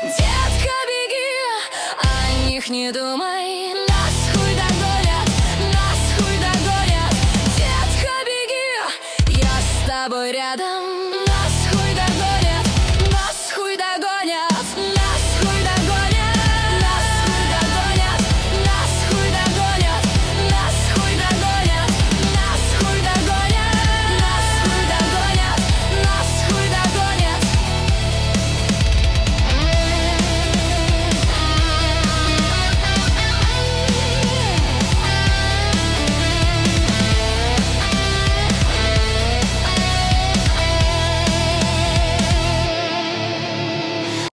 Детка, беги, о них не думай. Нас хуй догонят, нас хуй догонят. Детка, беги, я с тобой рядом.